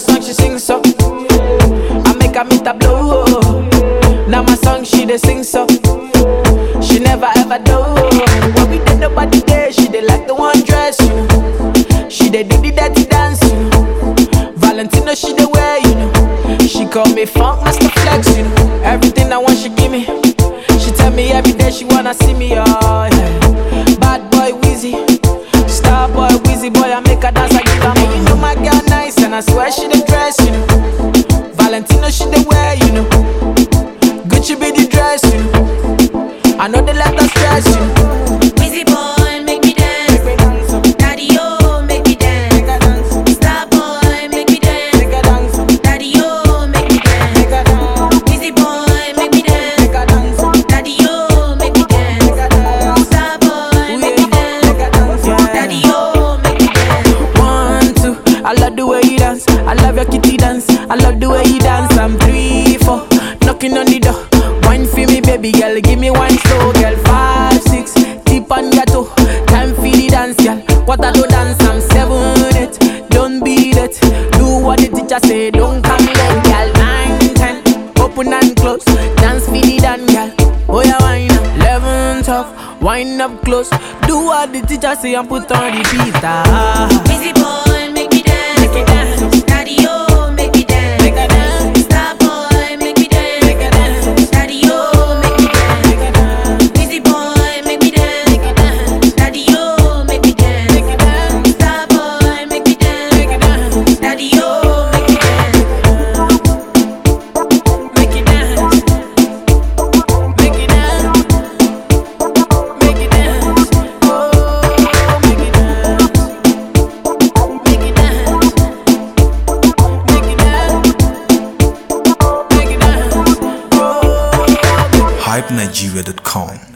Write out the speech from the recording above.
song she sings so. I make her meet a blow. Now my song she dey sing so. She never ever do. When we did nobody there, she dey like the one dress, you know. She dey do the dirty dance, you know. Valentino she dey wear, you know. She call me Funk Master Flex, you know. Everything I want she give me. She tell me every day she wanna see me, oh yeah. Bad boy Weezy, star boy Weezy boy, I make her dance, I give her money. You know my girl nice and I swear she the dress, you know. Valentino she the wear, you know. Gucci be the dress, you know. I know they let us stress, you know. Weezy boy make me dance, Daddy oh make me dance, star boy make me dance, Daddy oh make me dance, Weezy boy make me dance, Daddy oh make me dance, star boy make me dance, Daddy oh make me dance. 1, 2, I love the way you dance. I love your kitty dance. I love the way you dance. I'm 3, 4, knocking on the door. Wine for me, baby girl, give me wine slow, girl. 5, 6, tip on your toe. Time for the dance, girl. What I do dance, I'm 7, 8. Don't beat it. Do what the teacher say, don't come late, girl. 9, 10, open and close. Dance for the dance, girl. Oh yeah, wine up. 11, 12, wind up close. Do what the teacher say and put on the beat. Weezy boy make me dance, Daddy oh make me dance, star boy make me dance, Daddy oh make me dance, Weezy boy make me dance, Daddy oh make me dance, star boy make me dance, Daddy oh make me dance, Make it dance, make it dance, make it dance, oh, make it dance, make it dance, make it dance, make it dance, oh. HypeNigeria.com